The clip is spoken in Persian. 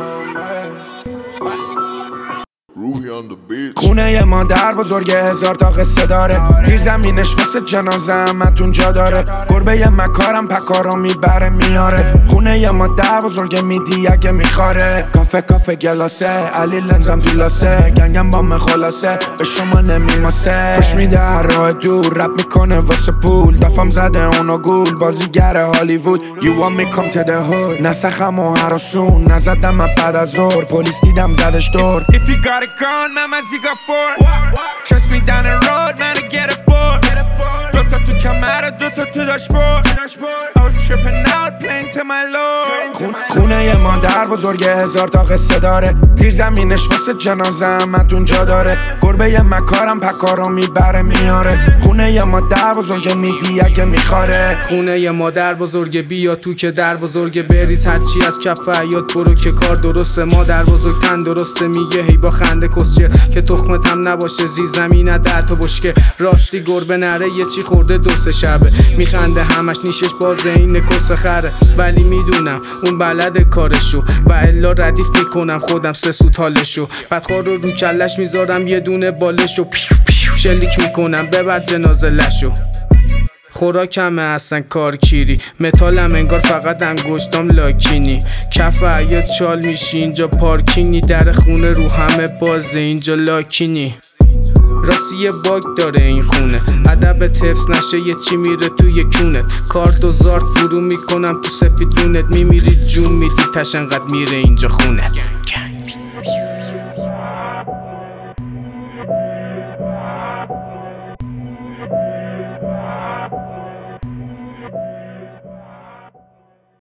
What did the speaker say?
خونه ی مادر بزرگ 1000 تا قصه داره. زیر زمینش واسه جنازه همتون جا داره. گربه ی مکارم پکارو میبره میاره. خونه ی مادر بزرگ میدی اگه میخواره. کافه گلاسه علی لنزم تو لاسه. گنگم با من خلاصه به شما نمیماسه. فش میده هر راه دور رپ میکنه واسه پول. دفم زده اونو گول بازیگر هالیوود. You want me come to the hood. نسخم و هراسون نزدم من بعد از ظهر. پلیس دیدم زدش دور. If you got a gun من مزیگا فور. Trust me down the road man to get a board. دوتا تو کمره دوتا تو داشبورد. I was tripping out playing to my lord. خونه ی مادر بزرگ 1000 تا قصه داره. زیر زمینش واسه جنازه همتون جا داره. گربه ی مکارم پکارو میبره میاره. خونه ی مادر بزرگ میدی اگه میخواره. خونه ی مادر بزرگ بیا تو که در بزرگ بریز هرچی از کف عیاد برو که کار درسته. مادر بزرگ تن درسته میگه هی با خنده کسچه که تخمت هم نباشه زیر زمین ده تا بشکه. راستی گربه نره یه چی خورده 2-3 شبه. میخنده همش نیشش بازه این کس خره. ولی میدونم اون بلد کارشو و الا ردیف میکنم خودم 3 سوت حالشو. بدخوار رو کلش میذارم یه دونه بالشو. پیو پیو شلیک میکنم ببر جنازه لشو. خوراکمه اصلا کار کیری. متالم انگار فقط انگشتام لاکینی. کف عیاد چال میشی اینجا پارکینگی. در خونه رو همه بازه اینجا لاکینی. راستی یه باگ داره این خونه. ادب تفس نشه یه چی میره توی کونت. کارت و زارت فرو میکنم تو سفید رونت. میمیری جون میدی تش انقدر میره اینجا خونت.